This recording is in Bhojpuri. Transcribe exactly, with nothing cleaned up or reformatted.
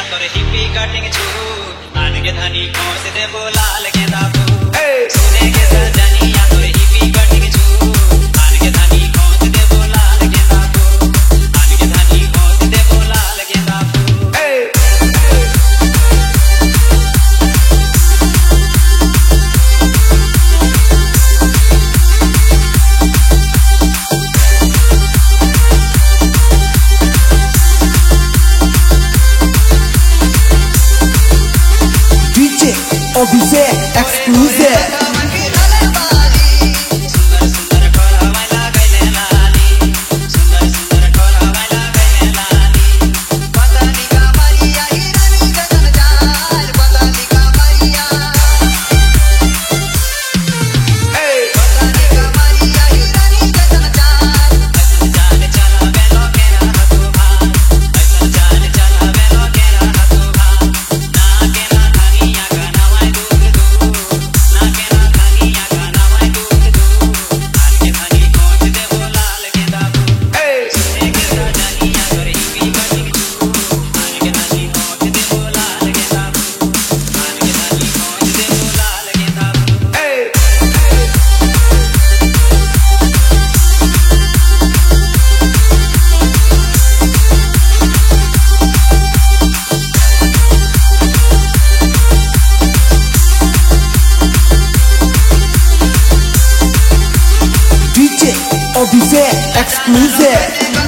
तोरे हिप्पी कटिंग छू आन के धनी को से दे बोला लगे दाबू सुने के सजनिया तोरे हिप्पी कटिंग छू आन के धनी को से दे बोला लगे दाबू आन के धनी को से दे बोला लगे दाबू Obise exclusive Obise exclusive